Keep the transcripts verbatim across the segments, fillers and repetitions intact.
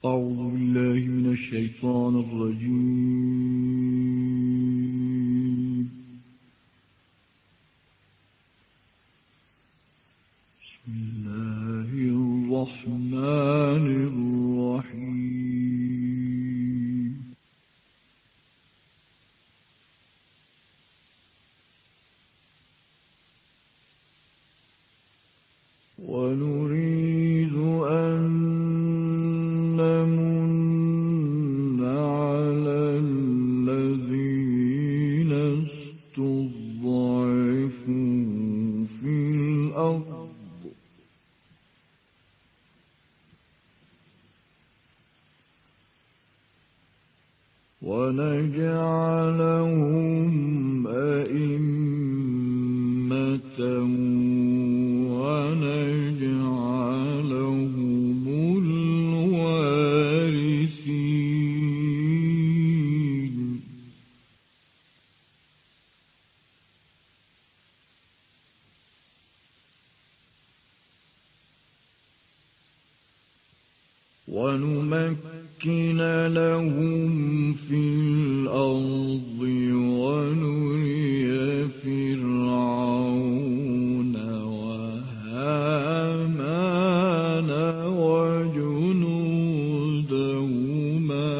أعوذ بالله من الشيطان الرجيم. بسم الله الرحمن الرحيم. ونريد أن نمن على الذين استضعفوا في الأرض ونجعلهم أئمة ونجعلهم الوارثين. ونمكن لهم في الأرض ونري فرعون وهامان وجنودهما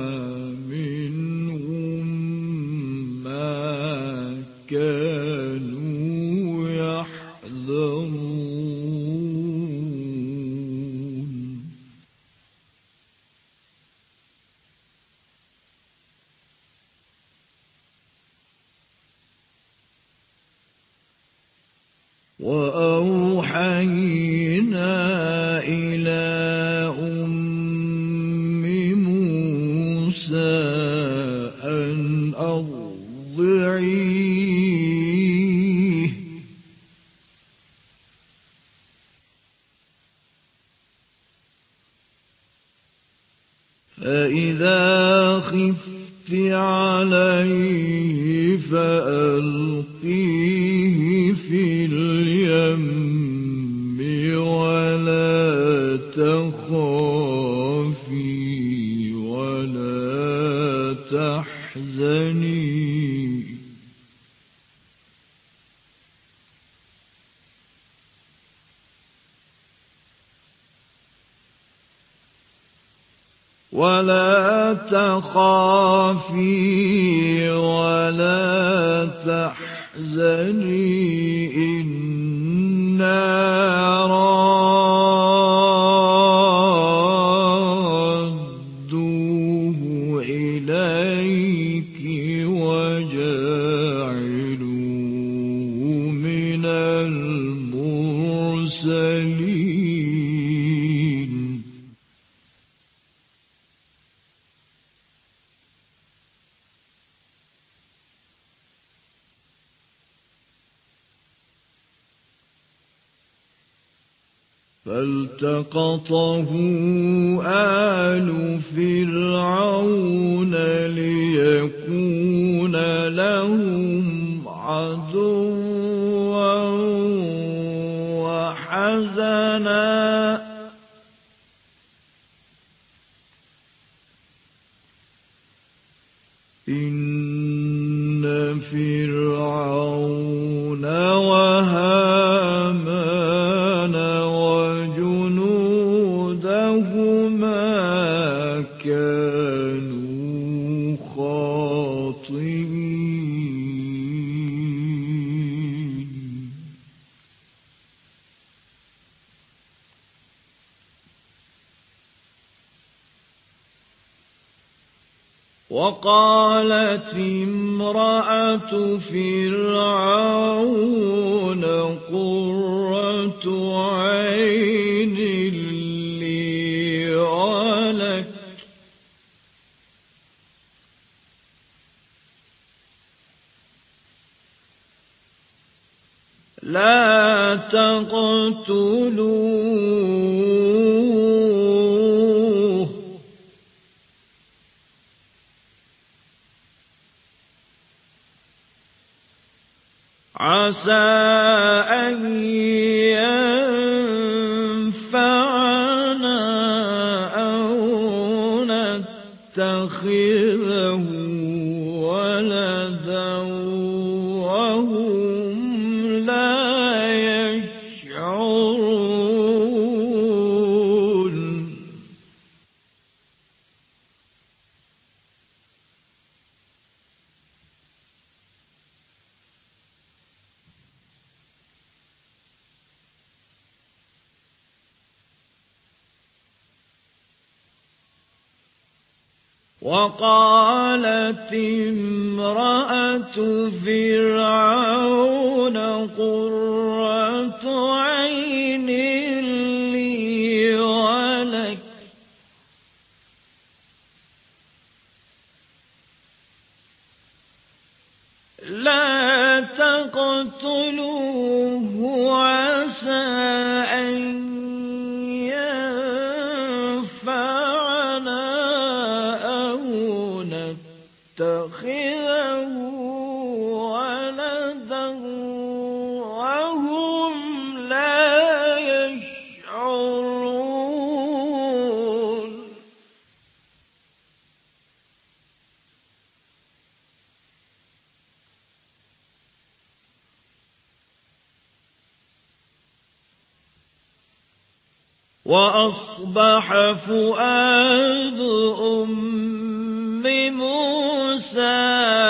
منهم ما كانوا يحذرون. وأوحينا إلى أم موسى أن أرضعيه فإذا خفت عليه فألقيه في اليم ولا تخافي ولا تحزني ولا تخافي ولا تحزني إنا رادوه إليك وجاعلوه من المرسلين. فالتقطه آل فرعون ليكون لهم عدوا وحزنا إن فرعون وهامان وجنودهما كانوا خاطئين. وقالت امرأة فرعون قرة عين لي ولك لا تقتلوه عسى أن ينفعنا أو يتخذه ولدا وهم لا يشعرون وقالت امرأة فرعون قرة عين لي ولك لا تقتلوه عسى أن ينفعنا أو نتخذه ولدا وهم لا يشعرون وأصبح فؤاد أم موسى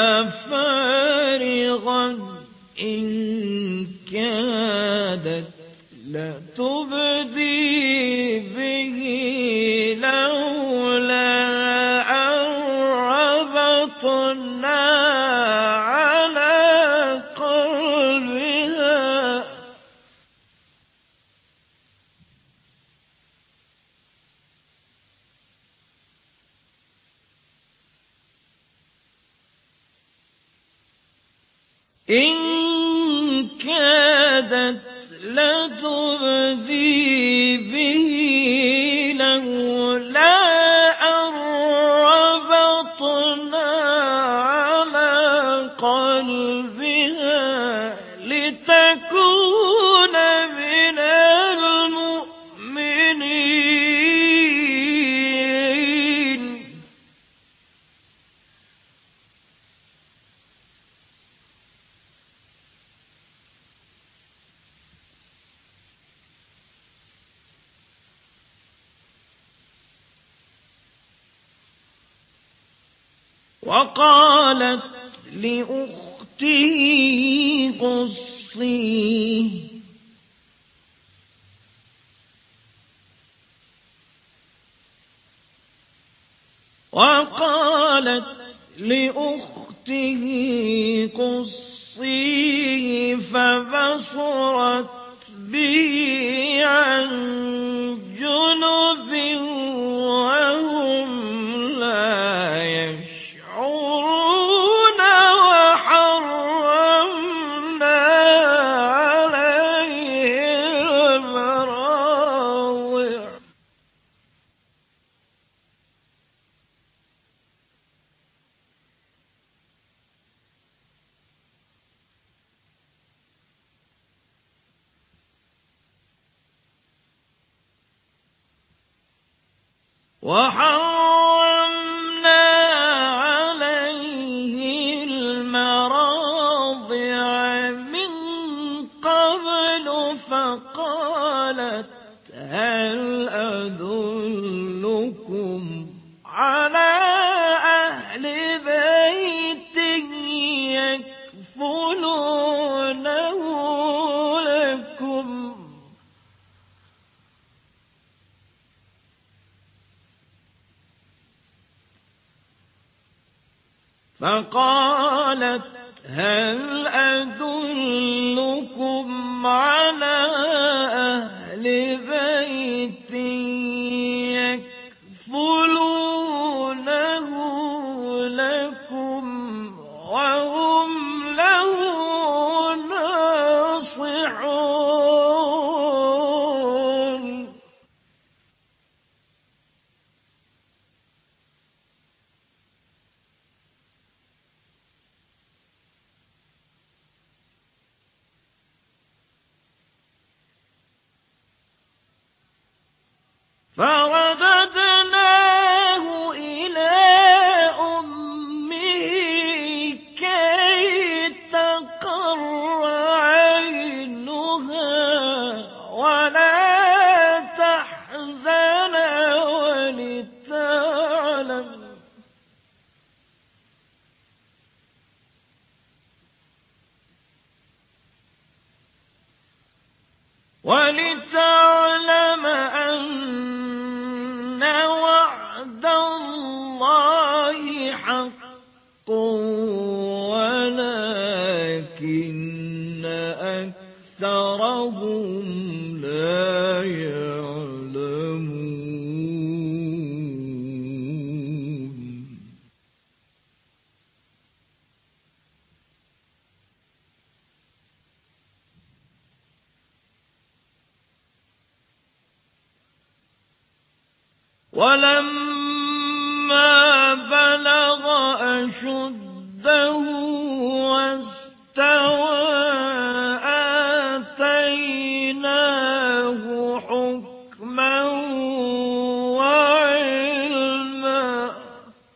فارغا إن كادت لتبدي به لولا أن ربطنا على قلبها إن كادت لتبدي به لولا أن ربطنا على قلبها لتكون من المؤمنين وقالت لأخته قصيه وقالت لأخته قصيه فبصرت به عن جنب وهم لا يشعرون وحرمنا عليه المراضع وحرمنا عليه المراضع من قبل فقالت هل أدلكم على أهل بيت يكفلونه لكم فقالت هل أدلكم على أهل بيت يكفلونه لكم وهم له ناصحون فرددناه إلى وَعْدَ اللَّهِ حَقٌّ وَلَٰكِنَّ أَكْثَرَهُمْ لَا يَعْلَمُونَ. وَلَمَّا بَلَغَ أَشُدَّهُ وَاسْتَوَىٰ آتَيْنَاهُ حُكْمًا وَعِلْمًا ۚ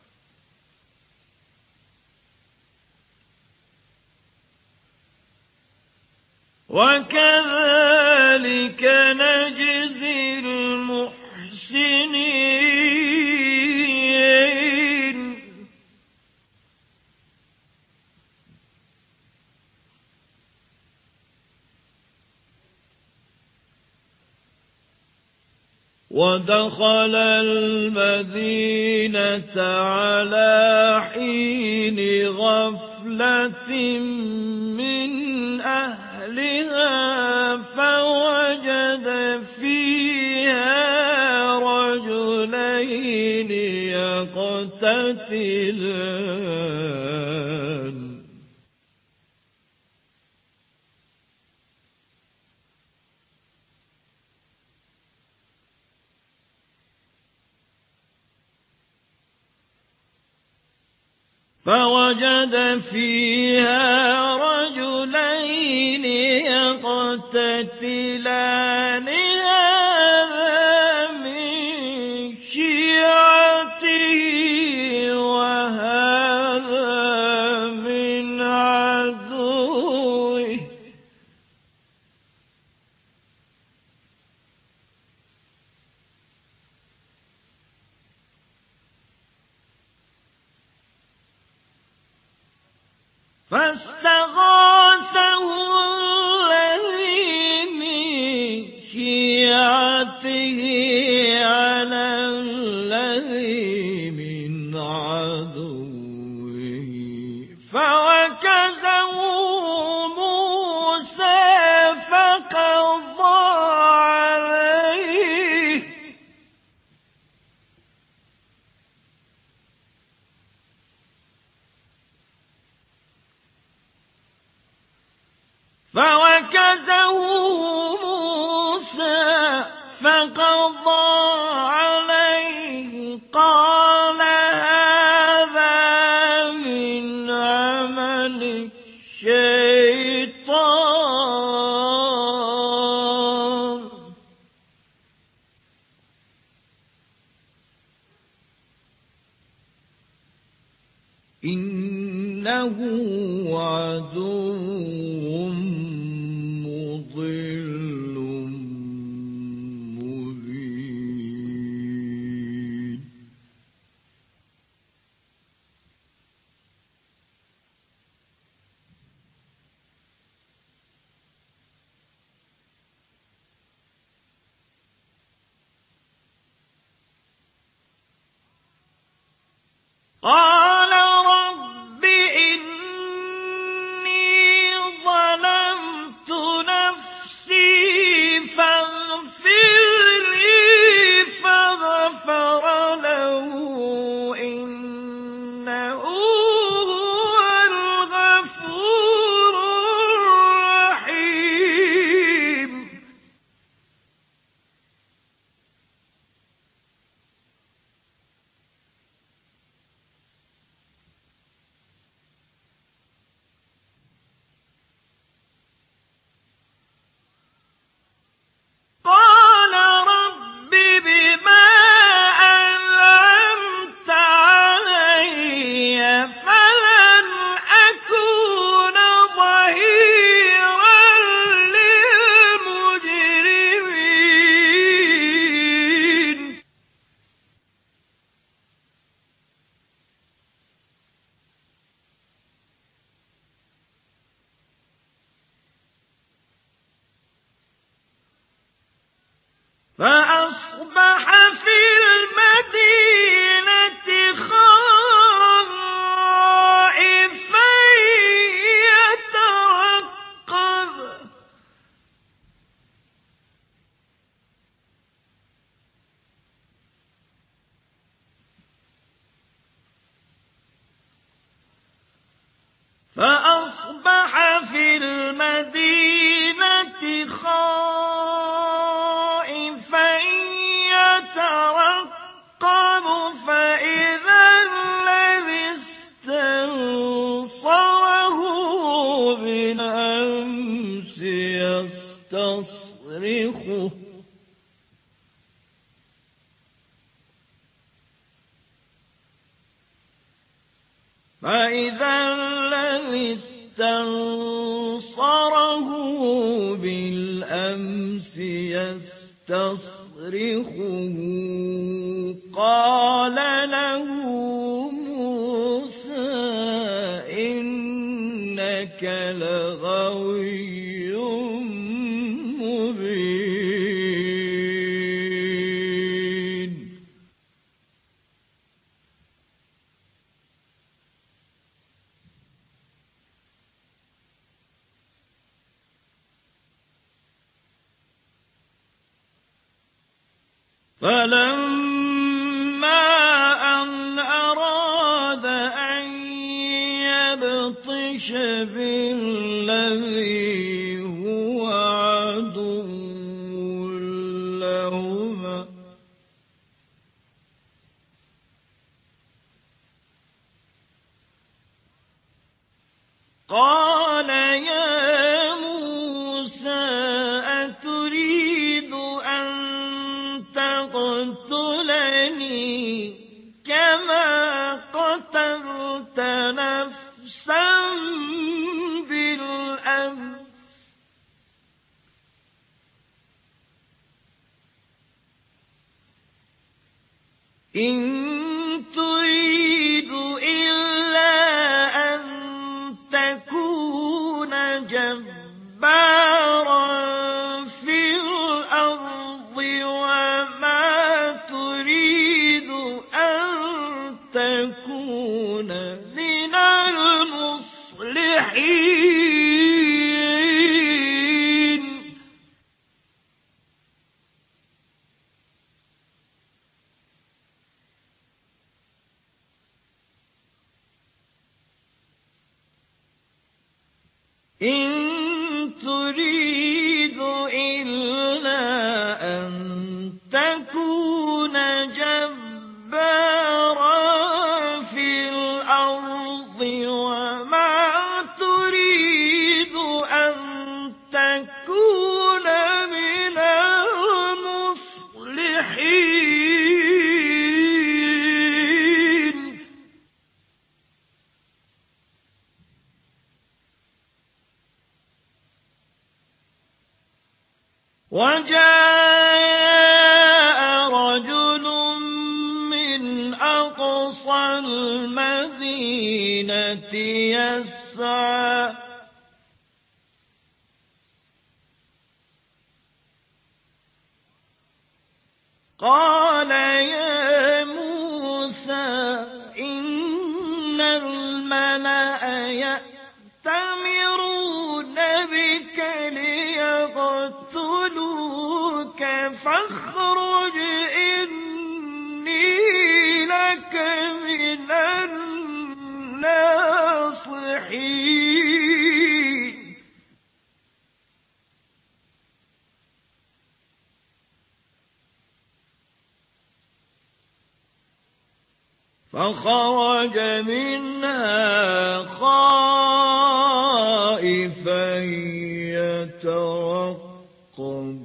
وَكَذَٰلِكَ نَجْزِي الْمُحْسِنِينَ. وَدَخَلَ الْمَدِينَةَ عَلَىٰ حِينِ غَفْلَةٍ مِّنْ أَهْلِهَا فَوَجَدَ فِيهَا رَجُلَيْنِ يَقْتَتِلَانِ فَوَجَدَ فِيهَا رَجُلَيْنِ يَقْتَتِلَانِ هَٰذَا مِن شِيعَتِهِ وَهَٰذَا مِنْ عَدُوِّهِ ۖ فَاسْتَغَاثَهُ الَّذِي مِن شِيعَتِهِ عَلَى الَّذِي مِنْ عَدُوِّهِ فَوَكَزَهُ مُوسَىٰ فَقَضَىٰ عَلَيْهِ ۖ فَوَكَزَهُ مُوسَىٰ فَقَضَىٰ عَلَيْهِ ۖ قَالَ هَٰذَا مِنْ عَمَلِ الشَّيْطَانِ ۖ إِنَّهُ عَدُوٌّ مُّضِلٌّ مُّبِينٌ. قَالَ رَبِّ إِنِّي ظَلَمْتُ نَفْسِي فَاغْفِرْ لِي فَغَفَرَ لَهُ ۚ إِنَّهُ هُوَ الْغَفُورُ الرَّحِيمُ. قَالَ رَبِّ بِمَا أَنْعَمْتَ عَلَيَّ فَلَنْ أَكُونَ ظَهِيرًا لِّلْمُجْرِمِينَ. فَأَصْبَحَ فِي الْمَدِينَةِ فَأَصْبَحَ فِي الْمَدِينَةِ خَائِفًا يَتَرَقَّبُ فَإِذَا الَّذِي اسْتَنصَرَهُ بِالْأَمْسِ يَسْتَصْرِخُهُ فَإِذَا الَّذِي اسْتَنصَرَهُ بِالْأَمْسِ يَسْتَصْرِخُهُ قَالَ لَهُ مُوسَىٰ إِنَّكَ لَغَوِيٌّ مُّبِينٌ فَلَمَّا أَنْ أَرَادَ أَن يَبْطِشَ بِالَّذِي هُوَ عَدُوٌّ لَّهُمَا قَالَ يَا مُوسَىٰ أَتُرِيدُ أَن تَقْتُلَنِي كَمَا قَتَلْتَ نَفْسًا بِالْأَمْسِ إِن تُرِيدُ إِلَّا أَن تَكُونَ جَبَّارًا فِي الْأَرْضِ وَمَا تُرِيدُ أَن تَكُونَ مِنَ الْمُصْلِحِينَ إِن تُرِيدُ إِلَّا أَن تَكُونَ جَبَّارًا فِي الْأَرْضِ وَمَا تُرِيدُ أَن تَكُونَ مِنَ الْمُصْلِحِينَ وَجَاءَ رَجُلٌ مِّنْ أَقْصَى الْمَدِينَةِ يَسْعَىٰ قَالَ يَا مُوسَىٰ إِنَّ الْمَلَأَ يَأْتَمِرُونَ بِكَ لِيَقْتُلُوكَ فَاخْرُجْ إِنِّي لَكَ مِنَ النَّاصِحِينَ فَخَرَجَ مِنْهَا خَائِفًا يَتَرَقَّبُ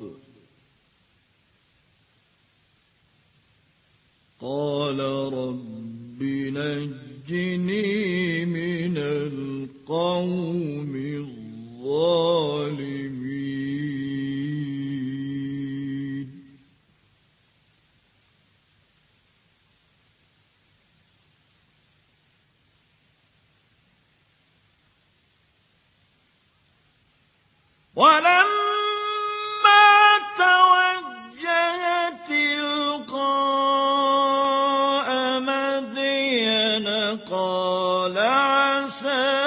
قَالَ رَبِّ نَجِّنِي مِنَ الْقَوْمِ الظَّالِمِينَ وَلَمَّا تَوَجَّهَ تِلْقَاءَ مَدْيَنَ قَالَ عَسَىٰ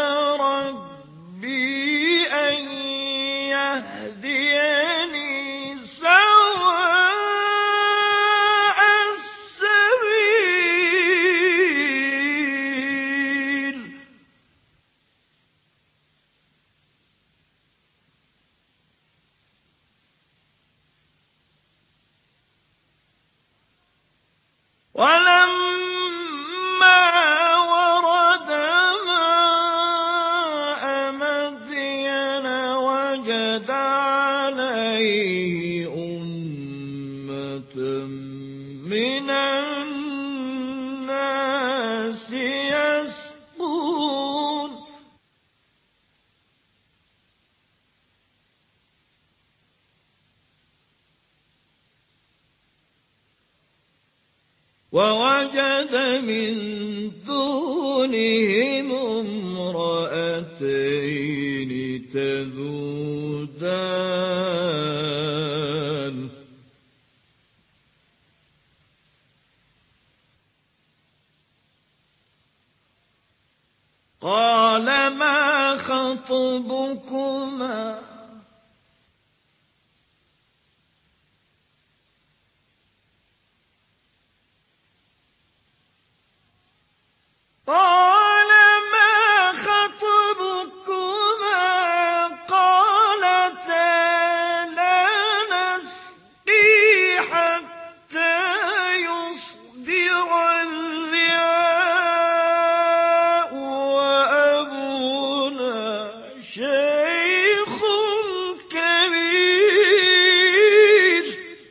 رَبِّي أَن يَهْدِيَنِي سَوَاءَ السَّبِيلِ وَلَمَّا وَرَدَ مَاءَ مَدْيَنَ وَجَدَ عَلَيْهِ أُمَّةً مِّنَ النَّاسِ يَسْقُونَ وَوَجَدَ مِن دُونِهِمُ امْرَأَتَيْنِ تَذُودَانِ قَالَ مَا خَطْبُكُمَا قَالَ مَا خَطْبُكُمَا قَالَتَا لَا نَسْقِي حَتَّىٰ يُصْدِرَ الرِّعَاءُ وَأَبُونَا شَيْخٌ كَبِيرٌ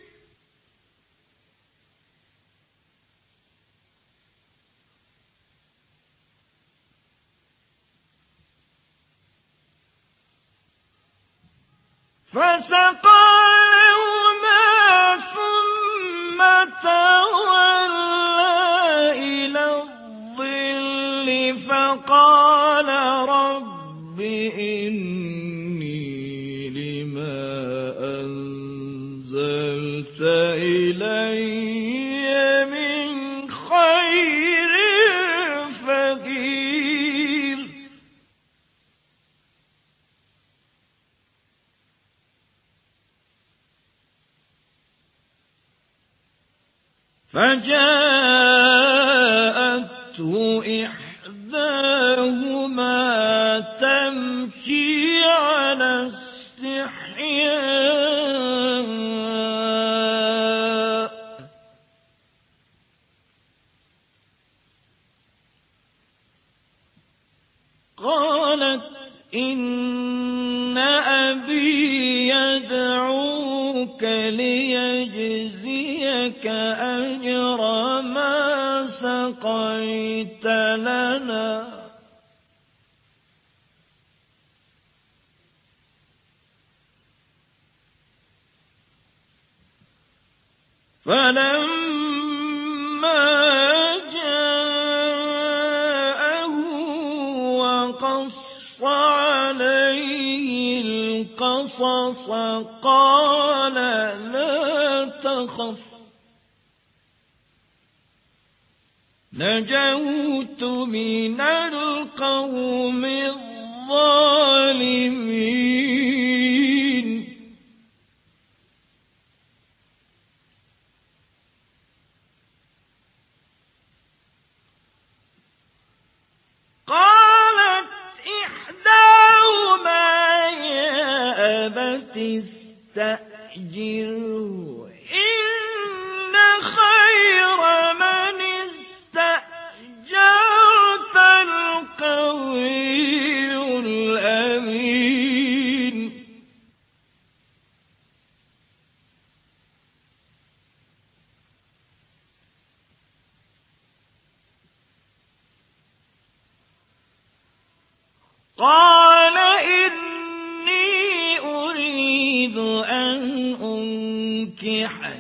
فَسَقَىٰ لَهُمَا ثُمَّ تَوَلَّىٰ إِلَى الظِّلِّ فَقَالَ رَبِّ إِنِّي لِمَا أَنزَلْتَ إِلَيَّ مِنْ خَيْرٍ فَقِيرٌ فَجَاءَتْهُ إِحْدَاهُمَا تَمْشِي عَلَى اسْتِحْيَاءٍ قَالَتْ إِنَّ أَبِي يَدْعُوكَ لِيَجْزِيَكَ أَجْرَ مَا سَقَيْتَ لَنَا فَلَمَّا جَاءَهُ وَقَصَّ عَلَيْهِ الْقَصَصَ قَالَ لَا تَخَفْ نَجَوْتُ مِنَ الْقَوْمِ الظَّالِمِينَ قَالَتْ إِحْدَاهُمَا يَا أَبَتِ اسْتَأْجِرْهُ إِنَّ خَيْرَ مَنِ اسْتَأْجَرْتَ الْقَوِيُّ الْأَمِينُ قَالَ إِنِّي أُرِيدُ أَنْ أُنكِحَكَ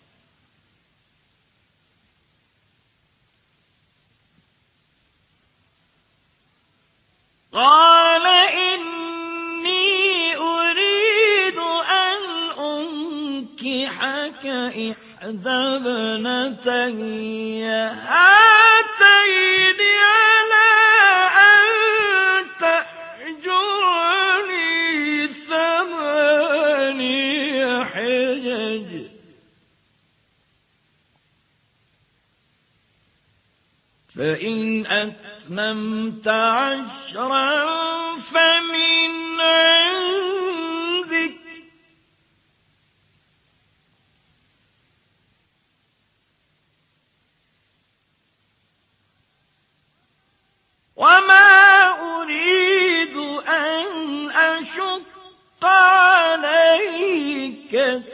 قَالَ إِنِّي أُرِيدُ أَنْ أُنكِحَكَ إِحْدَى ابْنَتَيَّ هَاتَيْنِ عَلَىٰ أَن تَأْجُرَنِي ثَمَانِيَ حِجَجٍ ۖ فَإِنْ أَتْمَمْتَ عَشْرًا فَمِنْ عِندِكَ ۖ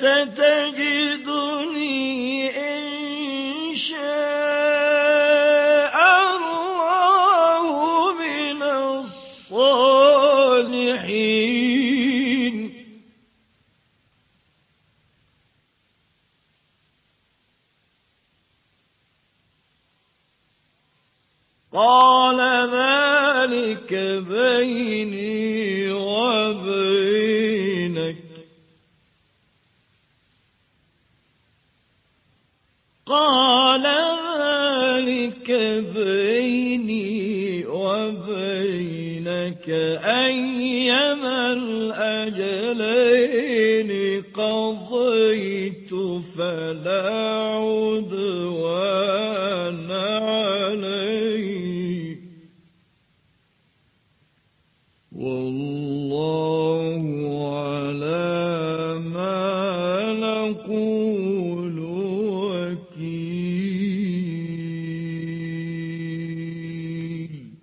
ستجدني إن شاء الله من الصالحين. قال ذلك بيني وبينك قال ذلك بيني وبينك أيما الأجلين قضيت فلا عدوان علي والله على ما نقول وكيل.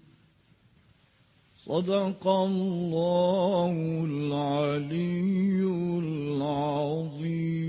صدق الله العلي العظيم.